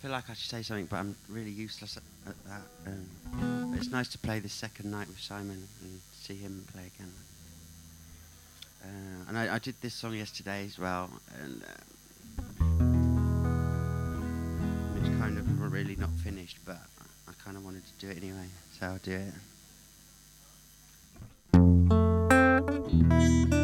feel like I should say something, but I'm really useless at that. But it's nice to play this second night with Simon and see him play again. And I did this song yesterday as well, and it's kind of really not finished, but I kind of wanted to do it anyway, so I'll do it.